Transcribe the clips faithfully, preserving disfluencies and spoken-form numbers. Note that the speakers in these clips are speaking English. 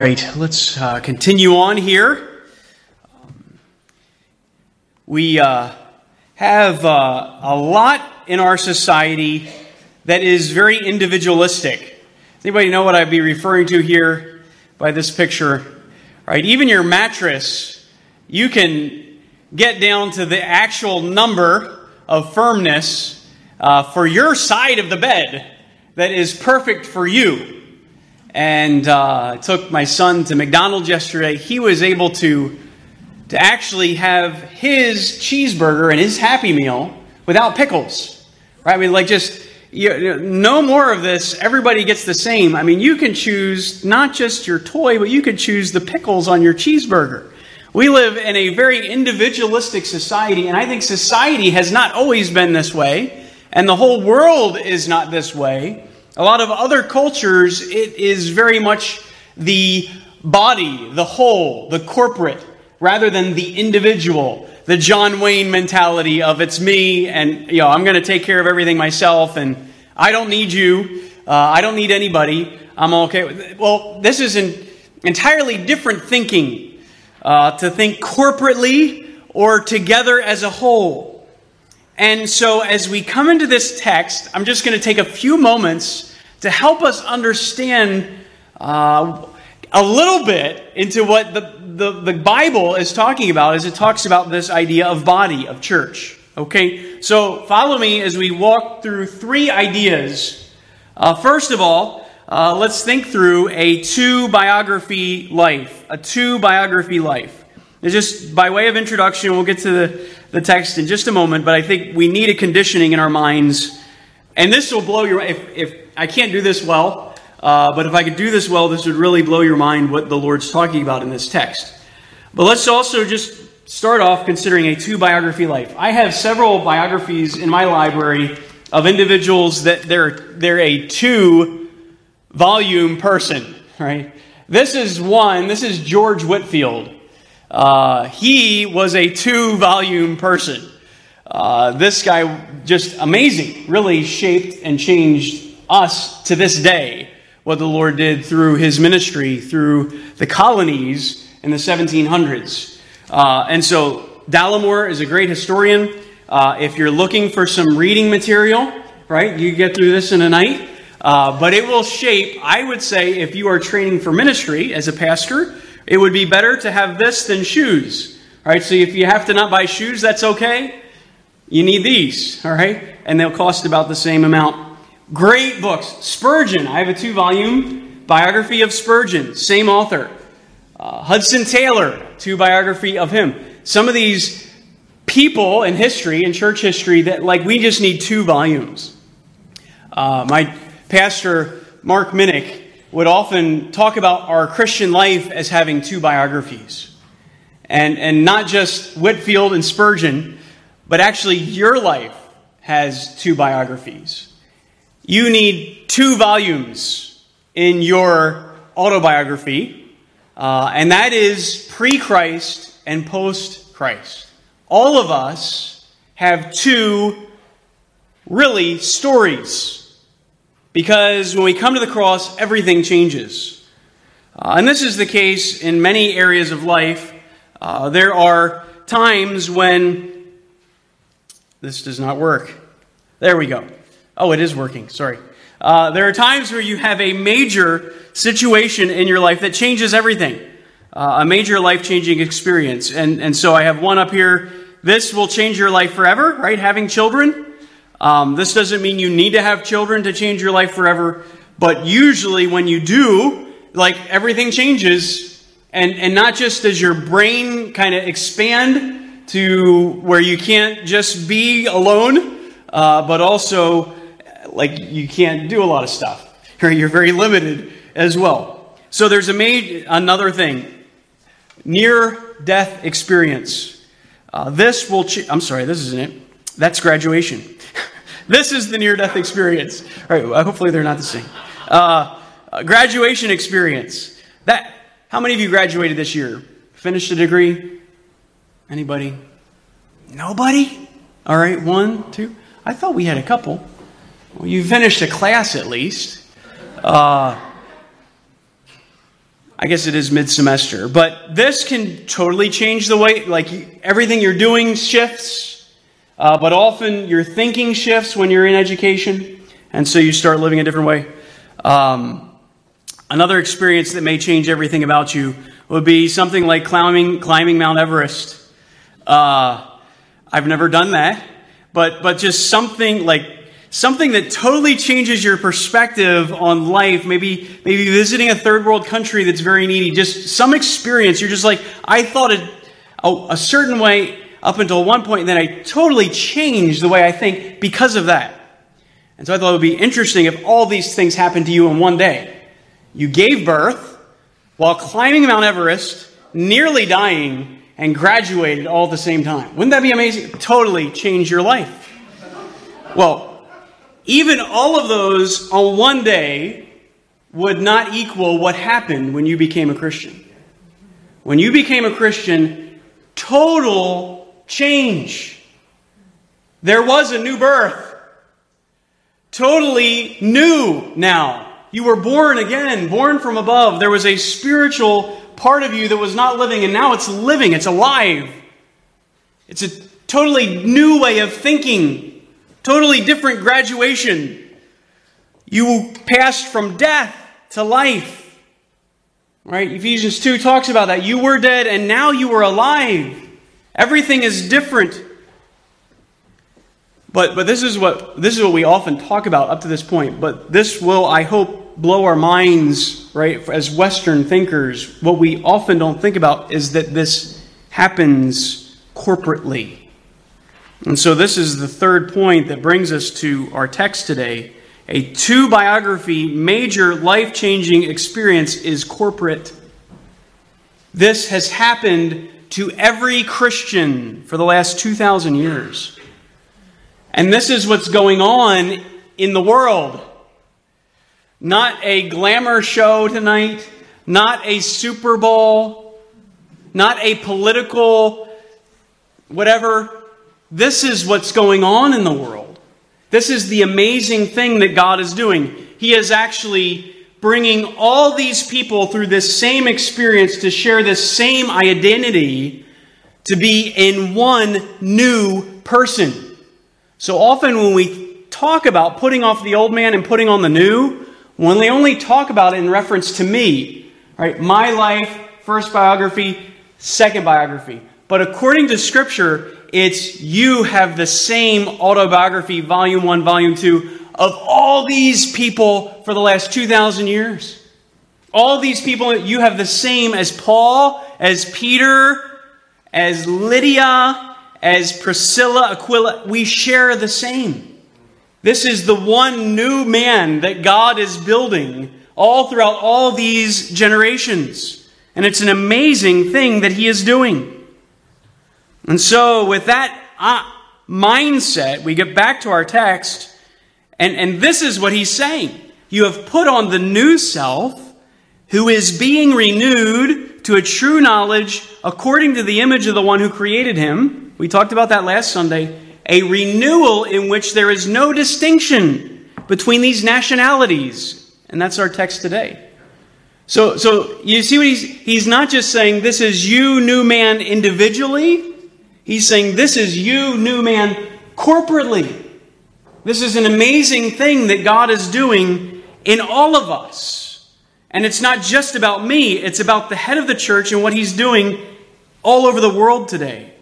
Great. Let's uh, continue on here. Um, we uh, have uh, a lot in our society that is very individualistic. Does anybody know what I'd be referring to here by this picture? Right? Even your mattress, you can get down to the actual number of firmness uh, for your side of the bed that is perfect for you. And uh, I took my son to McDonald's yesterday. He was able to, to actually have his cheeseburger and his Happy Meal without pickles. Right? I mean, like just, you, no more of this. Everybody gets the same. I mean, you can choose not just your toy, but you could choose the pickles on your cheeseburger. We live in a very individualistic society, and I think society has not always been this way, and the whole world is not this way. A lot of other cultures, it is very much the body, the whole, the corporate, rather than the individual. The John Wayne mentality of it's me and, you know, I'm going to take care of everything myself and I don't need you. Uh, I don't need anybody. I'm okay with it. Well, this is an entirely different thinking, uh, to think corporately or together as a whole. And so as we come into this text, I'm just going to take a few moments to help us understand uh, a little bit into what the, the, the Bible is talking about as it talks about this idea of body, of church. Okay, so follow me as we walk through three ideas. Uh, first of all, uh, let's think through a two-biography life. A two-biography life. It's just by way of introduction, we'll get to the, the text in just a moment, but I think we need a conditioning in our minds. And this will blow your mind. If, if I can't do this well, uh, but if I could do this well, this would really blow your mind what the Lord's talking about in this text. But let's also just start off considering a two-biography life. I have several biographies in my library of individuals that they're, they're a two-volume person, right? This is one, this is George Whitefield. Uh, he was a two-volume person. Uh, this guy, just amazing, really shaped and changed us to this day, what the Lord did through his ministry, through the colonies in the seventeen hundreds. Uh, and so Dallimore is a great historian. Uh, if you're looking for some reading material, right, you get through this in a night. Uh, but it will shape, I would say, if you are training for ministry as a pastor, it would be better to have this than shoes. All right, so if you have to not buy shoes, that's okay. You need these, all right? And they'll cost about the same amount. Great books. Spurgeon. I have a two-volume biography of Spurgeon, same author. Uh, Hudson Taylor, two biography of him. Some of these people in history, in church history, that like we just need two volumes. Uh, my pastor, Mark Minnick, would often talk about our Christian life as having two biographies. And, and not just Whitefield and Spurgeon, but actually your life has two biographies. You need two volumes in your autobiography, uh, and that is pre-Christ and post-Christ. All of us have two, really, stories. Because when we come to the cross, everything changes. Uh, and this is the case in many areas of life. Uh, there are times when this does not work. There we go. Oh, it is working. Sorry. Uh, there are times where you have a major situation in your life that changes everything. Uh, a major life-changing experience. And, and so I have one up here. This will change your life forever, right? Having children. Um, this doesn't mean you need to have children to change your life forever, but usually when you do, like everything changes, and, and not just does your brain kind of expand to where you can't just be alone, uh, but also like you can't do a lot of stuff. You're very limited as well. So there's a major, another thing, near-death experience. Uh, this will, ch- I'm sorry, this isn't it. That's graduation. This is the near-death experience. All right, hopefully they're not the same. Uh, graduation experience. That. How many of you graduated this year? Finished a degree? Anybody? Nobody? All right, one, two. I thought we had a couple. Well, you finished a class at least. Uh, I guess it is mid-semester. But this can totally change the way, like everything you're doing shifts, uh, but often your thinking shifts when you're in education, and so you start living a different way. Um, another experience that may change everything about you would be something like climbing climbing Mount Everest. Uh, I've never done that, but but just something like something that totally changes your perspective on life. Maybe maybe visiting a third world country that's very needy. Just some experience. You're just like, I thought it a, a certain way up until one point, and then I totally changed the way I think because of that. And so I thought it would be interesting if all these things happened to you in one day. You gave birth while climbing Mount Everest, nearly dying, and graduated all at the same time. Wouldn't that be amazing? Totally change your life. Well, even all of those on one day would not equal what happened when you became a Christian. When you became a Christian, total change. There was a new birth. Totally new now. You were born again, born from above. There was a spiritual part of you that was not living, and now it's living. It's alive. It's a totally new way of thinking. Totally different graduation. You passed from death to life. Right? Ephesians two talks about that. You were dead, and now you are alive. Everything is different. But but this is what this is what we often talk about up to this point. But this will, I hope, blow our minds, right? As Western thinkers, what we often don't think about is that this happens corporately. And so this is the third point that brings us to our text today. A two-biography, major life-changing experience is corporate. This has happened to every Christian for the last two thousand years. And this is what's going on in the world. Not a glamour show tonight, not a Super Bowl, not a political whatever. This is what's going on in the world. This is the amazing thing that God is doing. He is actually bringing all these people through this same experience to share this same identity, to be in one new person. So often when we talk about putting off the old man and putting on the new, when they only talk about it in reference to me, right? My life, first biography, second biography. But according to Scripture, it's you have the same autobiography, volume one, volume two, of all these people for the last two thousand years. All these people, you have the same as Paul, as Peter, as Lydia, as Priscilla, Aquila. We share the same. This is the one new man that God is building all throughout all these generations. And it's an amazing thing that He is doing. And so with that uh, mindset, we get back to our text, and, and this is what he's saying. You have put on the new self, who is being renewed to a true knowledge according to the image of the one who created him. We talked about that last Sunday. A renewal in which there is no distinction between these nationalities. And that's our text today. So, so you see what he's, he's not just saying this is you, new man, individually. He's saying this is you, new man, corporately. This is an amazing thing that God is doing in all of us. And it's not just about me. It's about the head of the church and what He's doing all over the world today.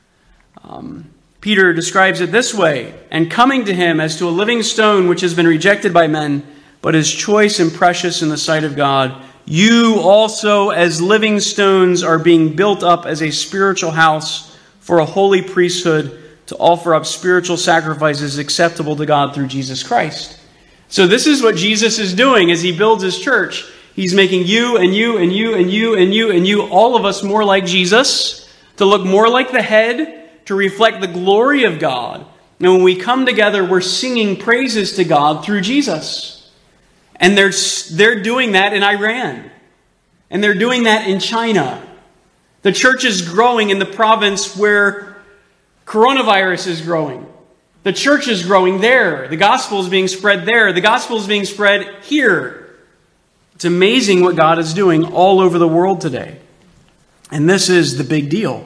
Um, Peter describes it this way: and coming to Him as to a living stone which has been rejected by men, but is choice and precious in the sight of God, you also as living stones are being built up as a spiritual house for a holy priesthood, to offer up spiritual sacrifices acceptable to God through Jesus Christ. So this is what Jesus is doing as He builds His church. He's making you and you and you and you and you and you, all of us, more like Jesus, to look more like the head, to reflect the glory of God. And when we come together, we're singing praises to God through Jesus. And they're, they're doing that in Iran. And they're doing that in China. The church is growing in the province where coronavirus is growing. The church is growing there. The gospel is being spread there. The gospel is being spread here. It's amazing what God is doing all over the world today. And this is the big deal.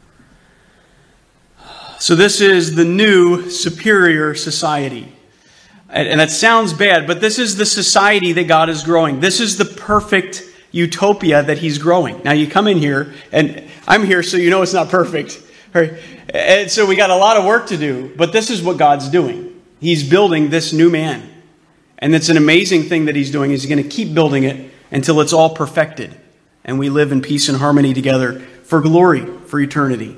So this is the new superior society. And that sounds bad, but this is the society that God is growing. This is the perfect utopia that He's growing. Now you come in here, and I'm here so you know it's not perfect. Right? And so we got a lot of work to do, but this is what God's doing. He's building this new man. And it's an amazing thing that He's doing. He's going to keep building it until it's all perfected. And we live in peace and harmony together for glory, for eternity.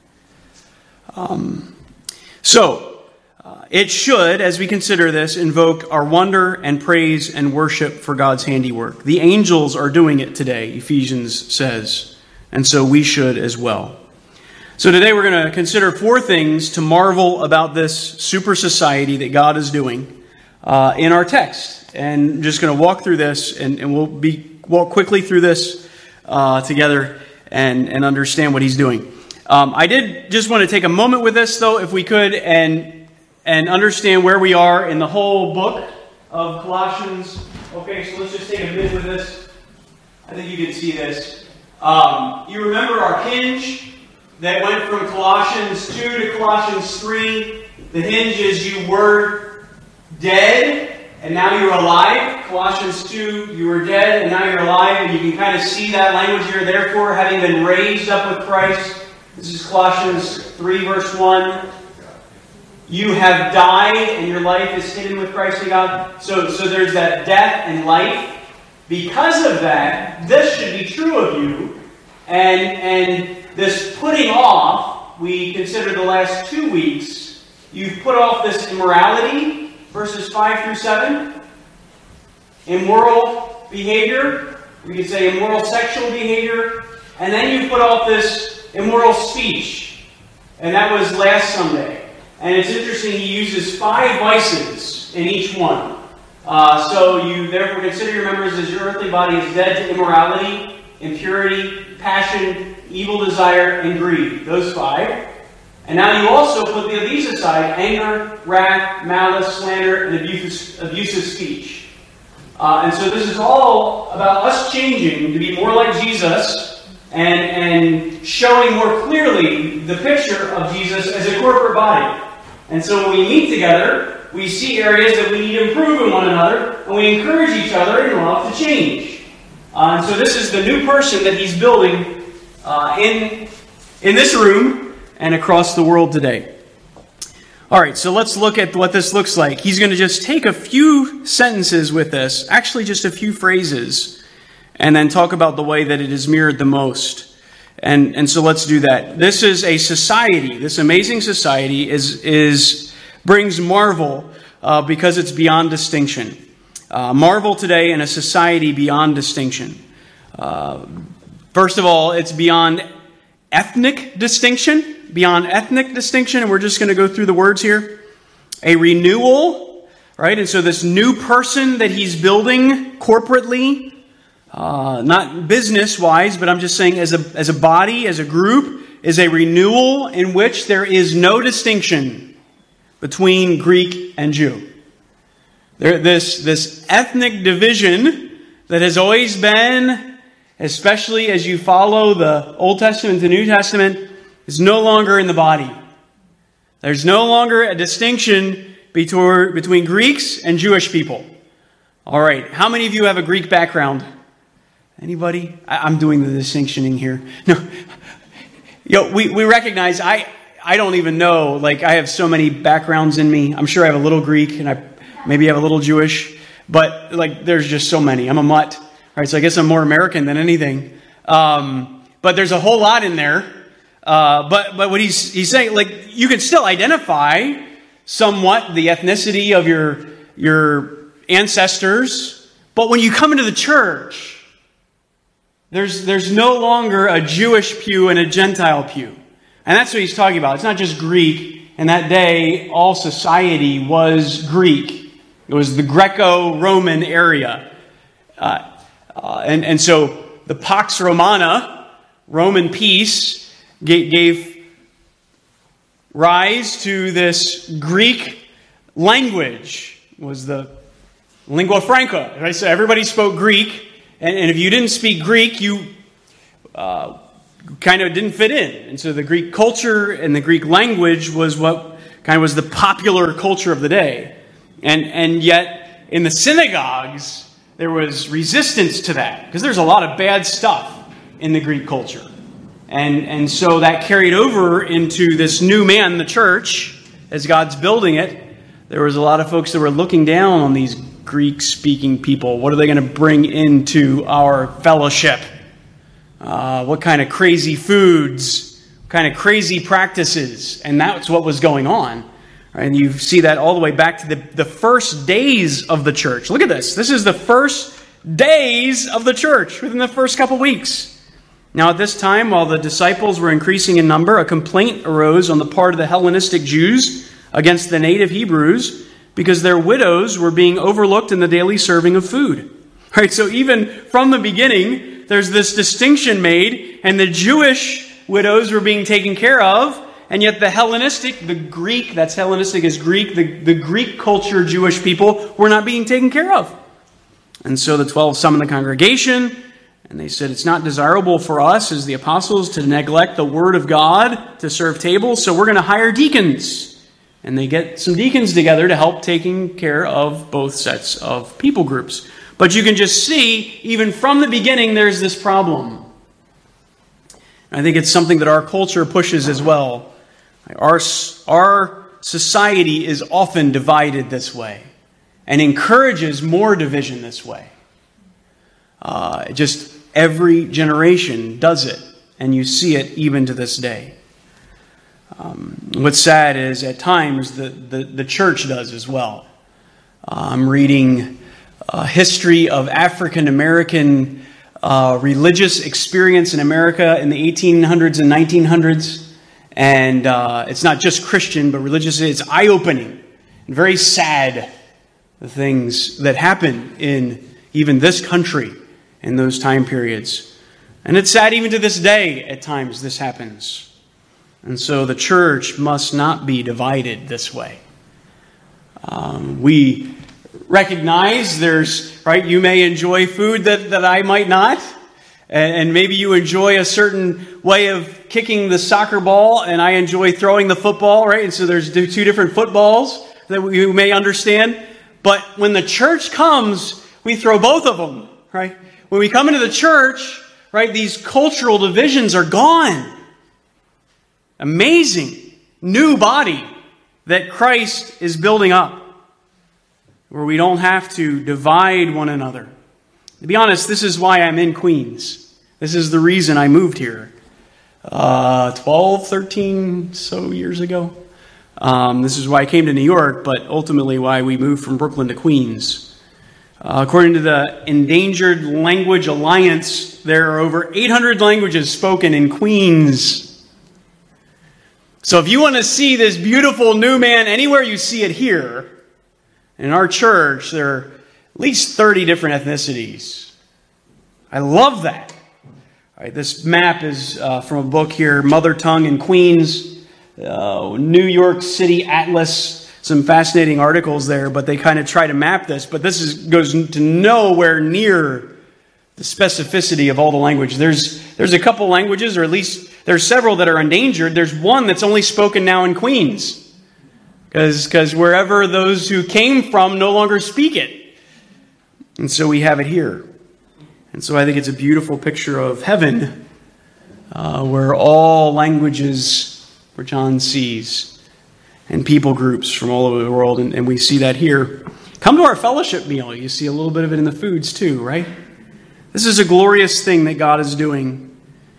Um, so, uh, it should, as we consider this, invoke our wonder and praise and worship for God's handiwork. The angels are doing it today, Ephesians says. And so we should as well. So today we're going to consider four things to marvel about this super society that God is doing uh, in our text. And I'm just going to walk through this, and, and we'll be walk quickly through this uh, together and, and understand what He's doing. Um, I did just want to take a moment with this, though, if we could, and and understand where we are in the whole book of Colossians. Okay, so let's just take a minute with this. I think you can see this. Um, you remember our hinge that went from Colossians two to Colossians three. The hinge is you were dead, and now you're alive. Colossians two, you were dead, and now you're alive. And you can kind of see that language here. Therefore, having been raised up with Christ. This is Colossians three, verse one. You have died, and your life is hidden with Christ in God. So, so there's that death and life. Because of that, this should be true of you. And, and this putting off, we consider the last two weeks, you've put off this immorality, verses five through seven. Immoral behavior. We could say immoral sexual behavior. And then you put off this immoral speech. And that was last Sunday. And it's interesting, he uses five vices in each one. Uh, so you therefore consider your members as your earthly body is dead to immorality, impurity, passion, evil desire, and greed. Those five. And now you also put these aside: anger, wrath, malice, slander, and abusive, abusive speech. Uh, and so this is all about us changing to be more like Jesus, And, and showing more clearly the picture of Jesus as a corporate body. And so when we meet together, we see areas that we need to improve in one another, and we encourage each other in love to change. Uh, and so this is the new person that He's building uh, in, in this room and across the world today. All right, so let's look at what this looks like. He's going to just take a few sentences with this, actually just a few phrases, and then talk about the way that it is mirrored the most. And, and so let's do that. This is a society. This amazing society is, is brings marvel uh, because it's beyond distinction. Uh, marvel today in a society beyond distinction. Uh, first of all, it's beyond ethnic distinction. Beyond ethnic distinction. And we're just going to go through the words here. A renewal, right? And so this new person that He's building corporately, Uh, not business-wise, but I'm just saying as a as a body, as a group, is a renewal in which there is no distinction between Greek and Jew. There, this, this ethnic division that has always been, especially as you follow the Old Testament to New Testament, is no longer in the body. There's no longer a distinction between, between Greeks and Jewish people. All right, how many of you have a Greek background? Anybody? I, I'm doing the distinctioning here. No, yo, we, we recognize, I, I don't even know, like I have so many backgrounds in me. I'm sure I have a little Greek and I maybe have a little Jewish, but like there's just so many. I'm a mutt, right? So I guess I'm more American than anything. Um, but there's a whole lot in there. Uh, but, but what he's, he's saying, like you can still identify somewhat the ethnicity of your, your ancestors, but when you come into the church, There's, there's no longer a Jewish pew and a Gentile pew. And that's what he's talking about. It's not just Greek. In that day, all society was Greek. It was the Greco-Roman area. Uh, uh, and, and so the Pax Romana, Roman peace, gave, gave rise to this Greek language, was the lingua franca. Right? So everybody spoke Greek, and, and if you didn't speak Greek, you uh, kind of didn't fit in. And so the Greek culture and the Greek language was what kind of was the popular culture of the day. And and yet in the synagogues, there was resistance to that, because there's a lot of bad stuff in the Greek culture. And, and so that carried over into this new man, the church, as God's building it. There was a lot of folks that were looking down on these Greek-speaking people. What are they going to bring into our fellowship? Uh, what kind of crazy foods? What kind of crazy practices? And that's what was going on. Right? And you see that all the way back to the, the first days of the church. Look at this. This is the first days of the church, within the first couple weeks. Now at this time, while the disciples were increasing in number, a complaint arose on the part of the Hellenistic Jews against the native Hebrews, because their widows were being overlooked in the daily serving of food. Right? So even from the beginning, there's this distinction made, and the Jewish widows were being taken care of, and yet the Hellenistic, the Greek, that's Hellenistic is Greek, the, the Greek culture Jewish people were not being taken care of. And so the twelve summoned the congregation, and they said, it's not desirable for us as the apostles to neglect the word of God to serve tables, so we're going to hire deacons. And they get some deacons together to help taking care of both sets of people groups. But you can just see, even from the beginning, there's this problem. I think it's something that our culture pushes as well. Our, our society is often divided this way and encourages more division this way. Uh, just every generation does it, and you see it even to this day. Um, what's sad is at times the, the, the church does as well. Uh, I'm reading a history of African American uh, religious experience in America in the eighteen hundreds and nineteen hundreds. And uh, it's not just Christian, but religious. It's eye-opening and very sad, the things that happen in even this country in those time periods. And it's sad even to this day at times this happens. And so the church must not be divided this way. Um, we recognize there's, right, you may enjoy food that, that I might not. And, and maybe you enjoy a certain way of kicking the soccer ball, and I enjoy throwing the football, right? And so there's two different footballs that we may understand. But when the church comes, we throw both of them, right? When we come into the church, right, these cultural divisions are gone. Amazing new body that Christ is building up, where we don't have to divide one another. To be honest, this is why I'm in Queens. This is the reason I moved here uh, twelve, thirteen so years ago. Um, this is why I came to New York, but ultimately why we moved from Brooklyn to Queens. Uh, according to the Endangered Language Alliance, there are over eight hundred languages spoken in Queens. So if you want to see this beautiful new man anywhere, you see it here. In our church, there are at least thirty different ethnicities. I love that. All right, this map is uh, from a book here, Mother Tongue in Queens, uh, New York City Atlas. Some fascinating articles there, but they kind of try to map this. But this is, goes to nowhere near the specificity of all the language. There's there's a couple languages, or at least there's several that are endangered. There's one that's only spoken now in Queens, because because wherever those who came from no longer speak it. And so we have it here. And so I think it's a beautiful picture of heaven, uh, where all languages, where John sees, and people groups from all over the world, and, and we see that here. Come to our fellowship meal. You see a little bit of it in the foods too, right? This is a glorious thing that God is doing.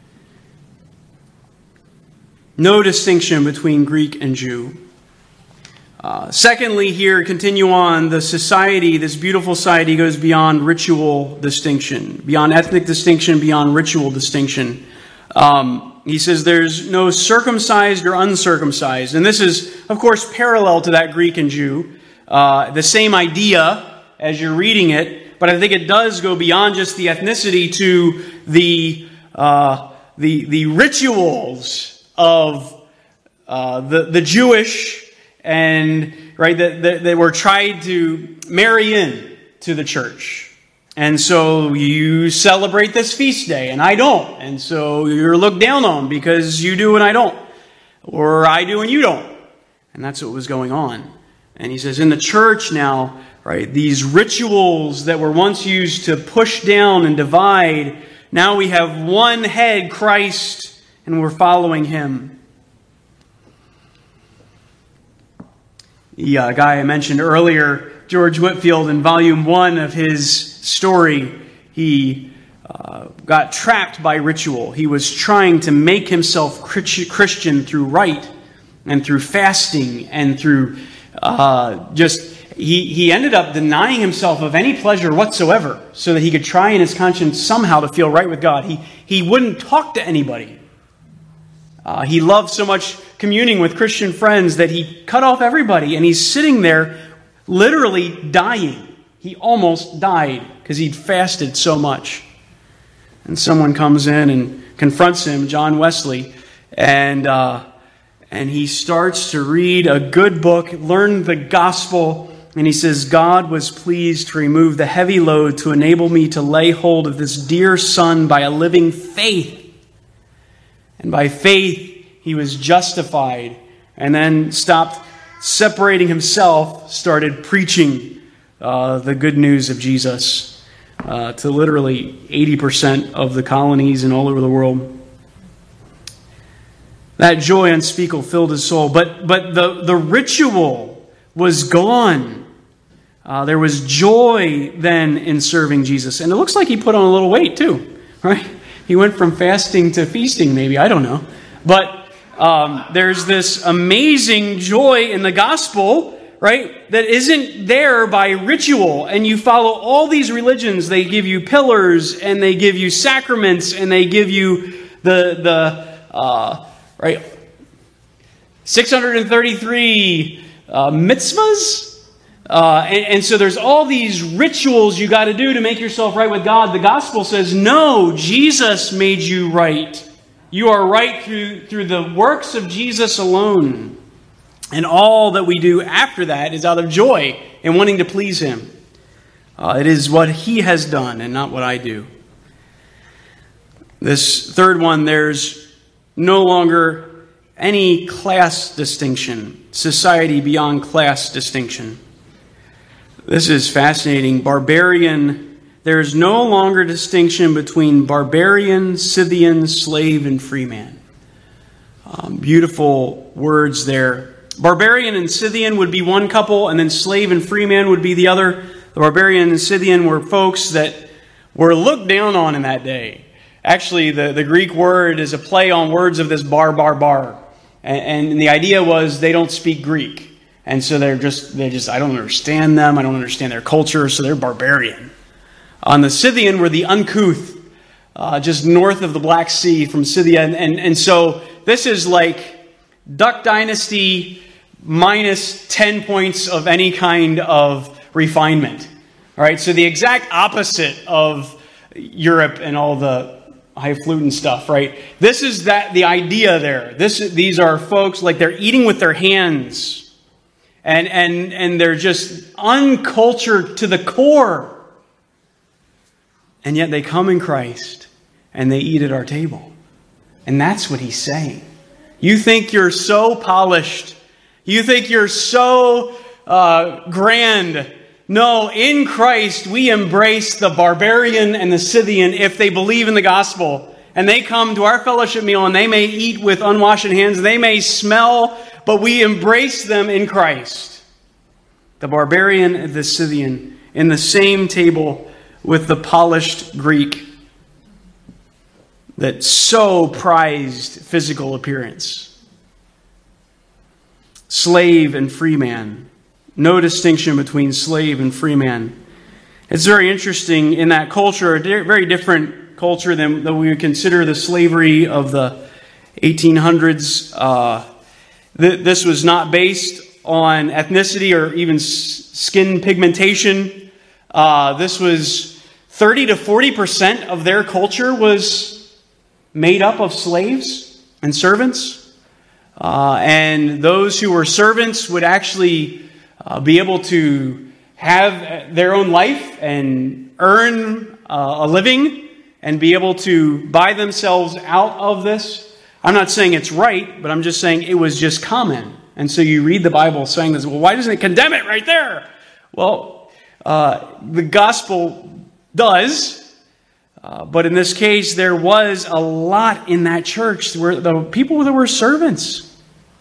No distinction between Greek and Jew. Uh, secondly, here, continue on, the society, this beautiful society goes beyond ritual distinction, beyond ethnic distinction, beyond ritual distinction. Um, he says there's no circumcised or uncircumcised. And this is, of course, parallel to that Greek and Jew. Uh, the same idea as you're reading it, but I think it does go beyond just the ethnicity to the uh, the, the rituals of uh, the, the Jewish and right that, that, that were tried to marry in to the church. And so you celebrate this feast day, and I don't. And so you're looked down on because you do and I don't. Or I do and you don't. And that's what was going on. And he says, in the church now, right, these rituals that were once used to push down and divide, now we have one head, Christ, and we're following him. The uh, guy I mentioned earlier, George Whitefield, in volume one of his story, he uh, got trapped by ritual. He was trying to make himself Christian through rite and through fasting and through uh, just, he, he ended up denying himself of any pleasure whatsoever so that he could try in his conscience somehow to feel right with God. He, he wouldn't talk to anybody. Uh, he loved so much communing with Christian friends that he cut off everybody, and he's sitting there literally dying. He almost died because he'd fasted so much. And someone comes in and confronts him, John Wesley, and uh, and he starts to read a good book, learn the gospel, and he says, God was pleased to remove the heavy load to enable me to lay hold of this dear son by a living faith. And by faith, he was justified, and then stopped separating himself, started preaching uh, the good news of Jesus uh, to literally eighty percent of the colonies and all over the world. That joy unspeakable filled his soul. But, but the, the ritual was gone. Uh, there was joy then in serving Jesus. And it looks like he put on a little weight too, right? He went from fasting to feasting, maybe. I don't know. But um, there's this amazing joy in the gospel, right, that isn't there by ritual. And you follow all these religions. They give you pillars, and they give you sacraments, and they give you the, the uh, right, six hundred thirty-three uh, mitzvahs. Uh, and, and so there's all these rituals you got to do to make yourself right with God. The gospel says, no, Jesus made you right. You are right through, through the works of Jesus alone. And all that we do after that is out of joy and wanting to please him. Uh, it is what he has done and not what I do. This third one, there's no longer any class distinction, society beyond class distinction. This is fascinating. Barbarian, there is no longer distinction between barbarian, Scythian, slave, and free man. Um, beautiful words there. Barbarian and Scythian would be one couple, and then slave and free man would be the other. The barbarian and Scythian were folks that were looked down on in that day. Actually, the, the Greek word is a play on words of this bar, bar, bar. And, and the idea was they don't speak Greek. And so they're just, they just, I don't understand them. I don't understand their culture. So they're barbarian. On the Scythian were the uncouth, uh, just north of the Black Sea from Scythia. And, and, and so this is like Duck Dynasty minus ten points of any kind of refinement. All right. So the exact opposite of Europe and all the highfalutin stuff, right? This is that, the idea there. This, these are folks like they're eating with their hands. And, and, and they're just uncultured to the core. And yet they come in Christ and they eat at our table. And that's what he's saying. You think you're so polished. You think you're so uh, grand. No, in Christ we embrace the barbarian and the Scythian if they believe in the gospel. And they come to our fellowship meal and they may eat with unwashed hands. They may smell, but we embrace them in Christ. The barbarian and the Scythian in the same table with the polished Greek that so prized physical appearance. Slave and free man. No distinction between slave and free man. It's very interesting in that culture, a very different culture than, than we would consider the slavery of the eighteen hundreds. Uh, th- this was not based on ethnicity or even s- skin pigmentation. Uh, this was thirty to forty percent of their culture was made up of slaves and servants. Uh, and those who were servants would actually uh, be able to have their own life and earn uh, a living and be able to buy themselves out of this. I'm not saying it's right, but I'm just saying it was just common. And so you read the Bible saying this, well, why doesn't it condemn it right there? Well, uh, the gospel does, uh, but in this case, there was a lot in that church where the people that were servants.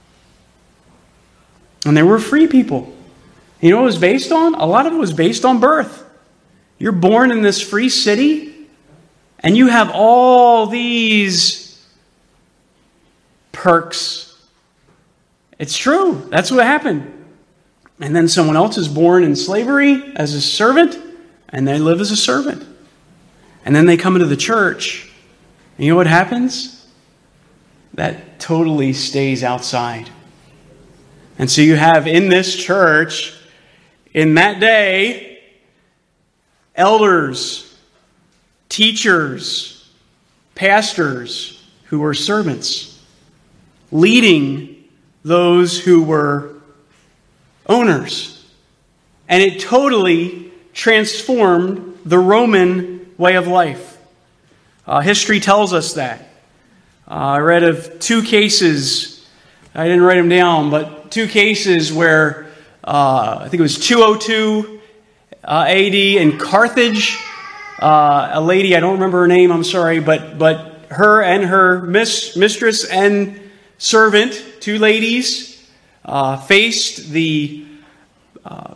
And there were free people. You know what it was based on? A lot of it was based on birth. You're born in this free city, and you have all these perks. It's true. That's what happened. And then someone else is born in slavery as a servant, and they live as a servant. And then they come into the church, and you know what happens? That totally stays outside. And so you have in this church, in that day, elders, teachers, pastors who were servants, leading those who were owners. And it totally transformed the Roman way of life. Uh, history tells us that. Uh, I read of two cases, I didn't write them down, but two cases where uh, I think it was two oh two uh, A D in Carthage. Uh, a lady, I don't remember her name, I'm sorry, but but her and her mis- mistress and servant, two ladies, uh, faced the uh,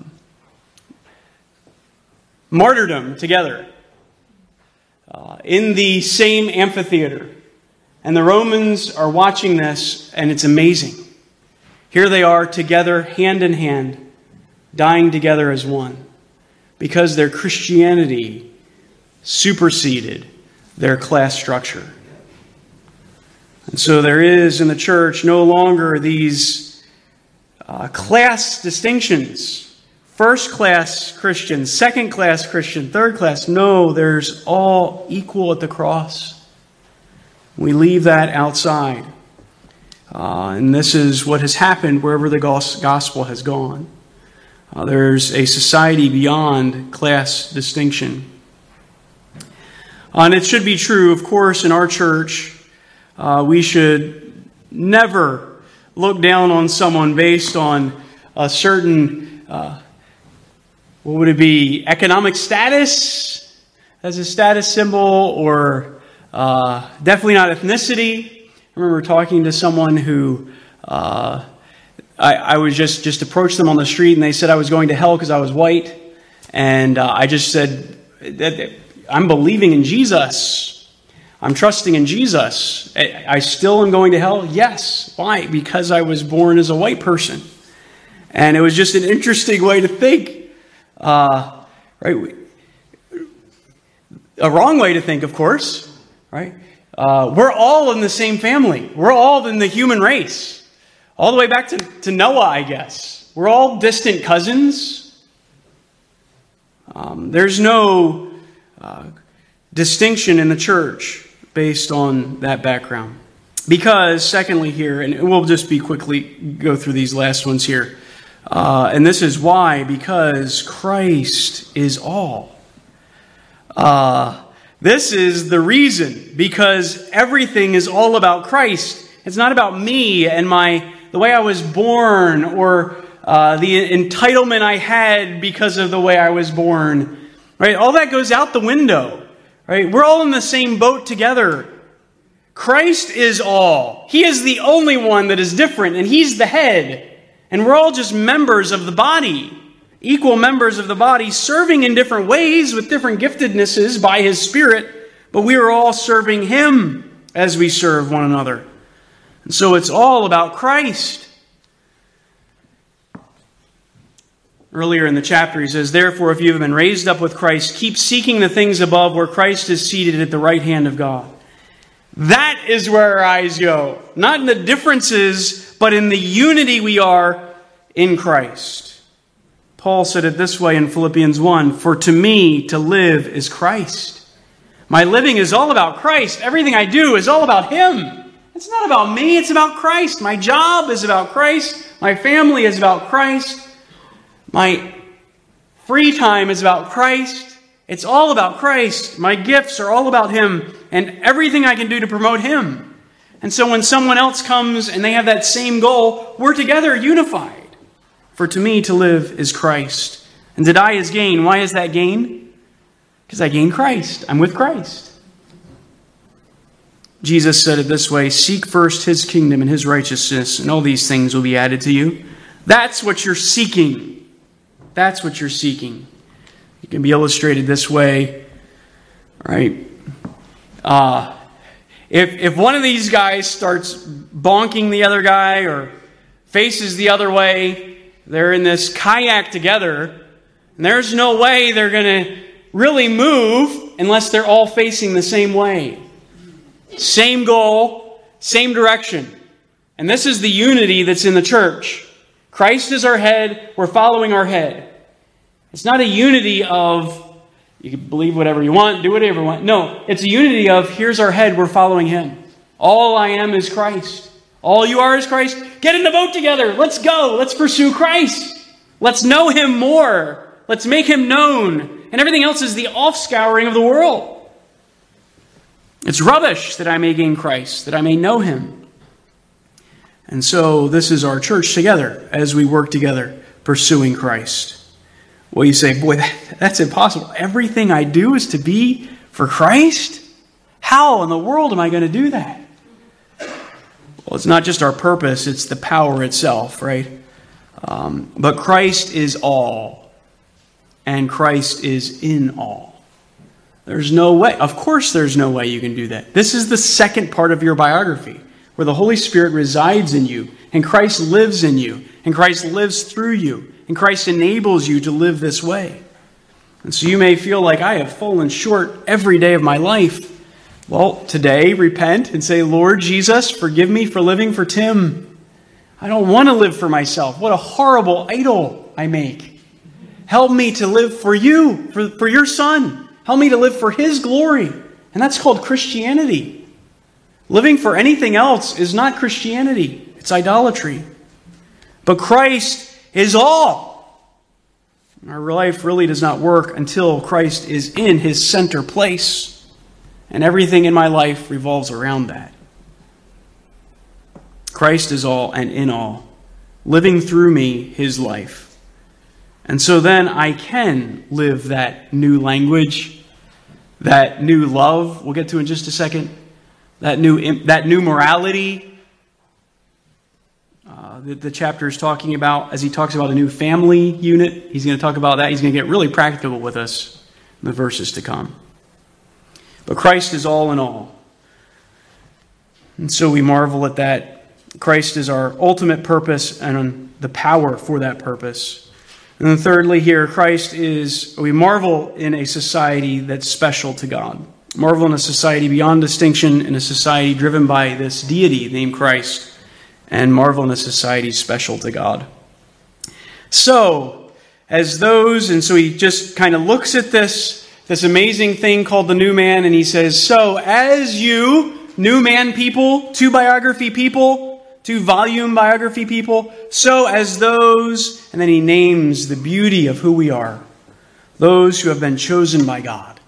martyrdom together uh, in the same amphitheater. And the Romans are watching this, and it's amazing. Here they are together, hand in hand, dying together as one, because their Christianity superseded their class structure. And so there is in the church no longer these uh, class distinctions. First class Christian, second class Christian, third class. No, there's all equal at the cross. We leave that outside. Uh, and this is what has happened wherever the gospel has gone. Uh, there's a society beyond class distinction. Uh, and it should be true, of course, in our church. Uh, we should never look down on someone based on a certain, uh, what would it be, economic status as a status symbol, or uh, definitely not ethnicity. I remember talking to someone who uh, I, I was just, just approached them on the street, and they said I was going to hell because I was white. And uh, I just said, I'm believing in Jesus. I'm trusting in Jesus. I still am going to hell? Yes. Why? Because I was born as a white person. And it was just an interesting way to think. Uh, right? A wrong way to think, of course. Right? Uh, we're all in the same family. We're all in the human race. All the way back to, to Noah, I guess. We're all distant cousins. Um, there's no uh, distinction in the church based on that background. Because, secondly here, and we'll just be quickly go through these last ones here. Uh, and this is why, because Christ is all. Uh, this is the reason, because everything is all about Christ. It's not about me and my the way I was born, or uh, the entitlement I had because of the way I was born. Right? All that goes out the window. Right? We're all in the same boat together. Christ is all. He is the only one that is different, and He's the head. And we're all just members of the body, equal members of the body, serving in different ways with different giftednesses by His Spirit, but we are all serving Him as we serve one another. And so it's all about Christ. Earlier in the chapter, he says, "Therefore, if you have been raised up with Christ, keep seeking the things above where Christ is seated at the right hand of God." That is where our eyes go. Not in the differences, but in the unity we are in Christ. Paul said it this way in Philippians one, "For to me to live is Christ." My living is all about Christ. Everything I do is all about Him. It's not about me, it's about Christ. My job is about Christ. My family is about Christ. My free time is about Christ. It's all about Christ. My gifts are all about Him and everything I can do to promote Him. And so when someone else comes and they have that same goal, we're together unified. For to me to live is Christ, and to die is gain. Why is that gain? Because I gain Christ. I'm with Christ. Jesus said it this way, seek first His kingdom and His righteousness, and all these things will be added to you. That's what you're seeking. That's what you're seeking. It can be illustrated this way, right? Uh, if, if one of these guys starts bonking the other guy or faces the other way, they're in this kayak together, and there's no way they're going to really move unless they're all facing the same way. Same goal, same direction. And this is the unity that's in the church. Christ is our head, we're following our head. It's not a unity of, you can believe whatever you want, do whatever you want. No, it's a unity of, here's our head, we're following Him. All I am is Christ. All you are is Christ. Get in the boat together. Let's go. Let's pursue Christ. Let's know Him more. Let's make Him known. And everything else is the offscouring of the world. It's rubbish that I may gain Christ, that I may know Him. And so this is our church together as we work together pursuing Christ. Well, you say, boy, that, that's impossible. Everything I do is to be for Christ? How in the world am I going to do that? Well, it's not just our purpose, it's the power itself, right? Um, but Christ is all, and Christ is in all. There's no way, of course there's no way you can do that. This is the second part of your biography, where the Holy Spirit resides in you, and Christ lives in you, and Christ lives through you, and Christ enables you to live this way. And so you may feel like, I have fallen short every day of my life. Well, today, repent and say, Lord Jesus, forgive me for living for Tim. I don't want to live for myself. What a horrible idol I make. Help me to live for you, for, for your Son. Help me to live for His glory. And that's called Christianity. Living for anything else is not Christianity. It's idolatry. But Christ is all. Our life really does not work until Christ is in His center place. And everything in my life revolves around that. Christ is all and in all, living through me His life. And so then I can live that new language, that new love, we'll get to in just a second, that new, that new morality uh, that the chapter is talking about. As he talks about a new family unit, he's going to talk about that. He's going to get really practical with us in the verses to come. But Christ is all in all. And so we marvel at that. Christ is our ultimate purpose and the power for that purpose. And then thirdly here, Christ is, we marvel in a society that's special to God. Marvel in a society beyond distinction, in a society driven by this deity named Christ. And marvel in a society special to God. So, as those, and so he just kind of looks at this, this amazing thing called the new man, and he says, so as you, new man people, two biography people, two volume biography people, so as those, and then he names the beauty of who we are, those who have been chosen by God,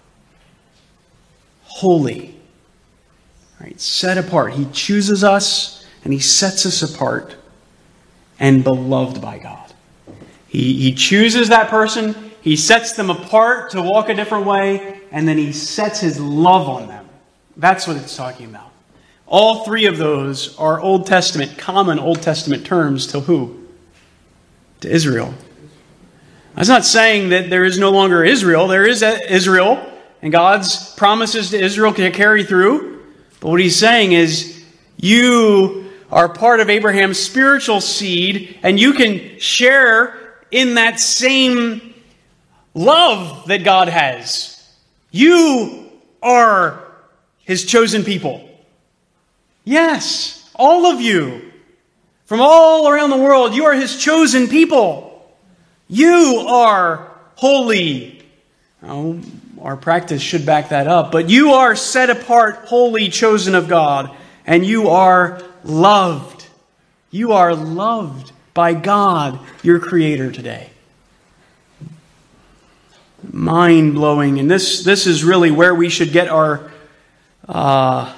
holy, right, set apart. He chooses us, and He sets us apart, and beloved by God. He, he chooses that person, He sets them apart to walk a different way, and then He sets His love on them. That's what it's talking about. All three of those are Old Testament, common Old Testament terms to who? To Israel. That's not saying that there is no longer Israel. There is Israel, and God's promises to Israel can carry through. But what He's saying is, you are part of Abraham's spiritual seed, and you can share in that same love that God has. You are His chosen people. Yes, all of you. From all around the world, you are His chosen people. You are holy. Oh, our practice should back that up. But you are set apart, holy, chosen of God. And you are loved. You are loved by God, your Creator, today. Mind-blowing. And this, this is really where we should get our uh,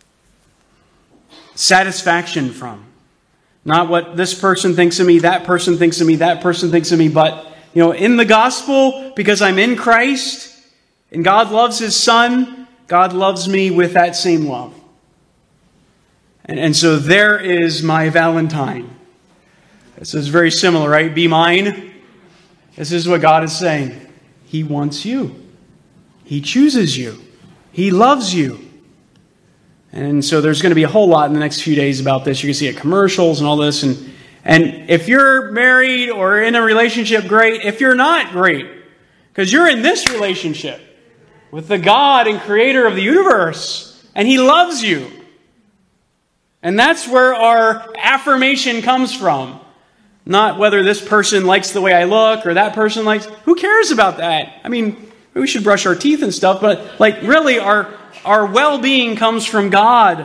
satisfaction from. Not what this person thinks of me, that person thinks of me, that person thinks of me, but, you know, in the gospel, because I'm in Christ, and God loves His Son, God loves me with that same love. And, and so there is my Valentine. This is very similar, right? Be mine. This is what God is saying. He wants you. He chooses you. He loves you. And so there's going to be a whole lot in the next few days about this. You're going to see it commercials and all this. And, and if you're married or in a relationship, great. If you're not, great. Because you're in this relationship with the God and creator of the universe. And He loves you. And that's where our affirmation comes from. Not whether this person likes the way I look or that person likes... Who cares about that? I mean, we should brush our teeth and stuff, but like really our, our well-being comes from God.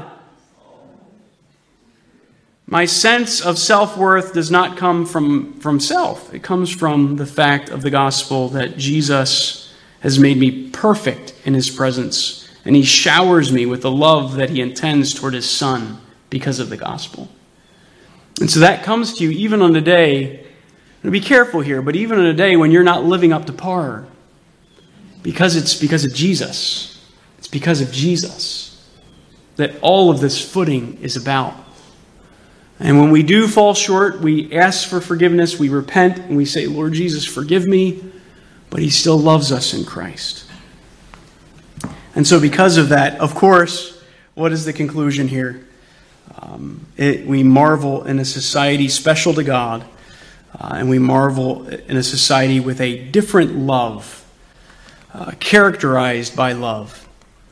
My sense of self-worth does not come from, from self. It comes from the fact of the gospel that Jesus has made me perfect in His presence, and He showers me with the love that He intends toward His Son because of the gospel. And so that comes to you even on a day, and be careful here, but even on a day when you're not living up to par, because it's because of Jesus. It's because of Jesus that all of this footing is about. And when we do fall short, we ask for forgiveness, we repent, and we say, Lord Jesus, forgive me, but He still loves us in Christ. And so because of that, of course, what is the conclusion here? Um, it, we marvel in a society special to God, uh, and we marvel in a society with a different love, uh, characterized by love.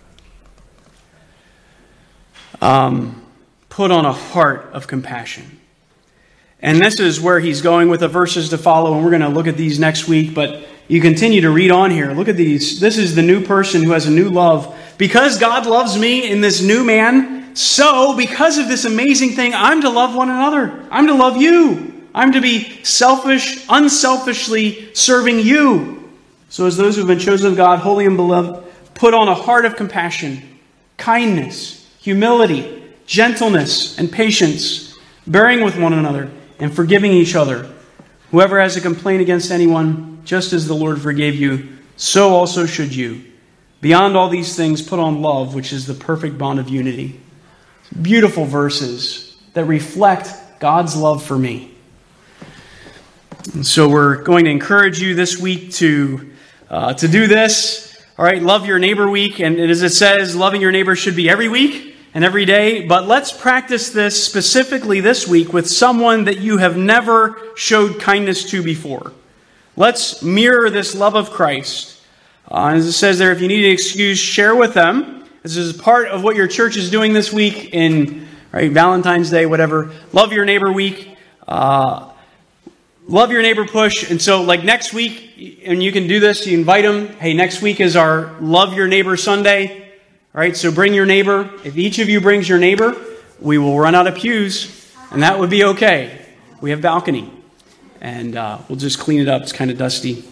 Um, put on a heart of compassion. And this is where he's going with the verses to follow, and we're going to look at these next week, but you continue to read on here. Look at these. This is the new person who has a new love. Because God loves me in this new man, so, because of this amazing thing, I'm to love one another. I'm to love you. I'm to be selfish, unselfishly serving you. So as those who have been chosen of God, holy and beloved, put on a heart of compassion, kindness, humility, gentleness, and patience, bearing with one another, and forgiving each other. Whoever has a complaint against anyone, just as the Lord forgave you, so also should you. Beyond all these things, put on love, which is the perfect bond of unity. Beautiful verses that reflect God's love for me. And so we're going to encourage you this week to, uh, to do this. All right, Love Your Neighbor Week. And as it says, loving your neighbor should be every week and every day. But let's practice this specifically this week with someone that you have never showed kindness to before. Let's mirror this love of Christ. Uh, as it says there, if you need an excuse, share with them. This is part of what your church is doing this week in right, Valentine's Day, whatever. Love Your Neighbor Week. Uh, love Your Neighbor Push. And so like next week, and you can do this, you invite them. Hey, next week is our Love Your Neighbor Sunday. All right, so bring your neighbor. If each of you brings your neighbor, we will run out of pews, and that would be okay. We have balcony, and uh, we'll just clean it up. It's kind of dusty.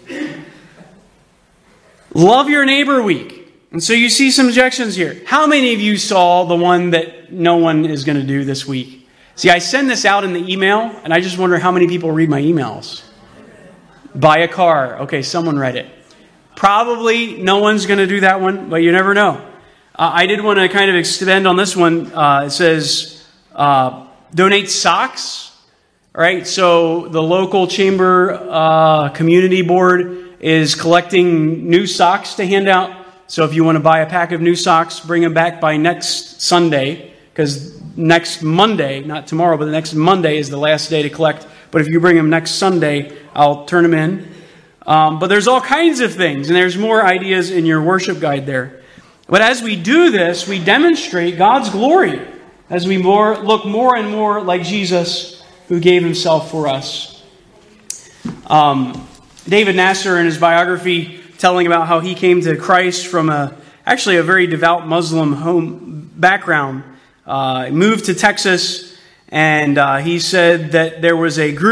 Love Your Neighbor Week. And so you see some objections here. How many of you saw the one that no one is going to do this week? See, I send this out in the email, and I just wonder how many people read my emails. Buy a car. Okay, someone read it. Probably no one's going to do that one, but you never know. Uh, I did want to kind of extend on this one. Uh, it says, uh, donate socks. All right, so the local chamber uh, community board is collecting new socks to hand out. So if you want to buy a pack of new socks, bring them back by next Sunday, because next Monday, not tomorrow, but the next Monday is the last day to collect. But if you bring them next Sunday, I'll turn them in. Um, but there's all kinds of things, and there's more ideas in your worship guide there. But as we do this, we demonstrate God's glory as we more, look more and more like Jesus, who gave himself for us. Um, David Nasser, in his biography, telling about how he came to Christ from a actually a very devout Muslim home background, uh, moved to Texas, and uh, he said that there was a group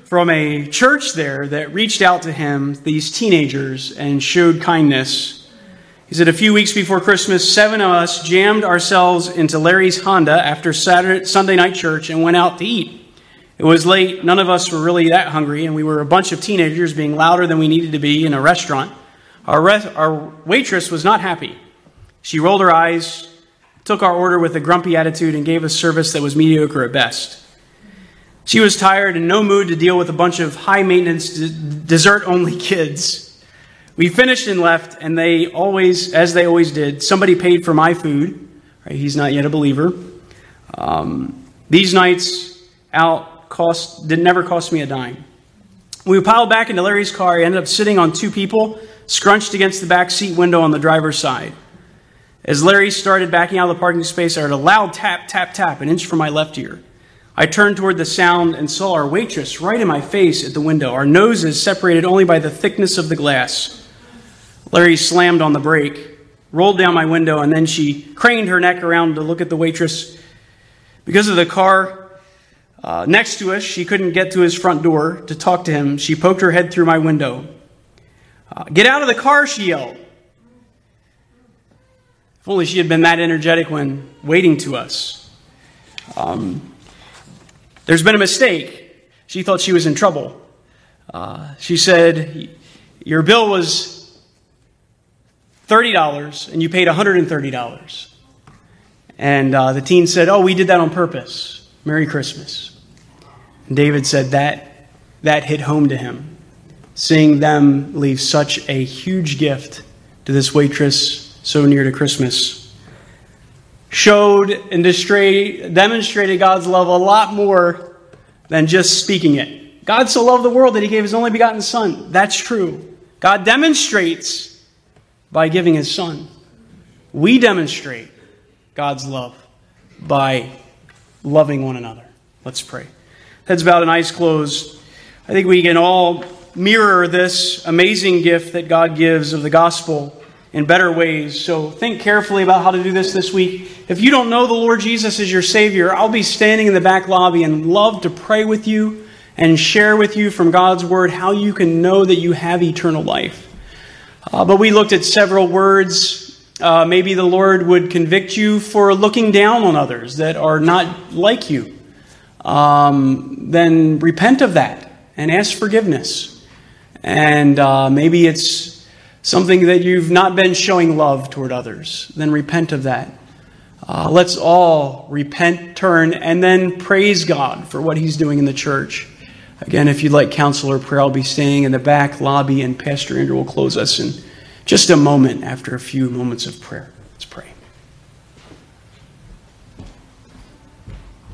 from a church there that reached out to him, these teenagers, and showed kindness. He said, a few weeks before Christmas, seven of us jammed ourselves into Larry's Honda after Saturday, Sunday night church and went out to eat. It was late. None of us were really that hungry, and we were a bunch of teenagers being louder than we needed to be in a restaurant. Our, re- our waitress was not happy. She rolled her eyes, took our order with a grumpy attitude, and gave us service that was mediocre at best. She was tired and in no mood to deal with a bunch of high-maintenance, d- dessert-only kids. We finished and left, and they always, as they always did, somebody paid for my food. Right? He's not yet a believer. Um, these nights out cost did never cost me a dime. We piled back into Larry's car. He ended up sitting on two people, scrunched against the back seat window on the driver's side. As Larry started backing out of the parking space, I heard a loud tap, tap, tap, an inch from my left ear. I turned toward the sound and saw our waitress right in my face at the window, our noses separated only by the thickness of the glass. Larry slammed on the brake, rolled down my window, and then she craned her neck around to look at the waitress. Because of the car uh, next to us, she couldn't get to his front door to talk to him. She poked her head through my window. Uh, Get out of the car, she yelled. If only she had been that energetic when waiting to us. Um, there's been a mistake. She thought she was in trouble. Uh, she said, your bill was thirty dollars and you paid one hundred thirty dollars. And uh, the teen said, oh, we did that on purpose. Merry Christmas. And David said that that hit home to him. Seeing them leave such a huge gift to this waitress so near to Christmas showed and demonstrated God's love a lot more than just speaking it. God so loved the world that he gave his only begotten Son. That's true. God demonstrates by giving his Son. We demonstrate God's love by loving one another. Let's pray. Heads bowed and eyes closed. I think we can all mirror this amazing gift that God gives of the gospel in better ways. So think carefully about how to do this this week. If you don't know the Lord Jesus as your Savior, I'll be standing in the back lobby and love to pray with you and share with you from God's Word how you can know that you have eternal life. Uh, but we looked at several words. Uh, maybe the Lord would convict you for looking down on others that are not like you. Um, then repent of that and ask forgiveness. And uh, maybe it's something that you've not been showing love toward others. Then repent of that. Uh, let's all repent, turn, and then praise God for what he's doing in the church. Again, if you'd like counsel or prayer, I'll be staying in the back lobby, and Pastor Andrew will close us in just a moment after a few moments of prayer.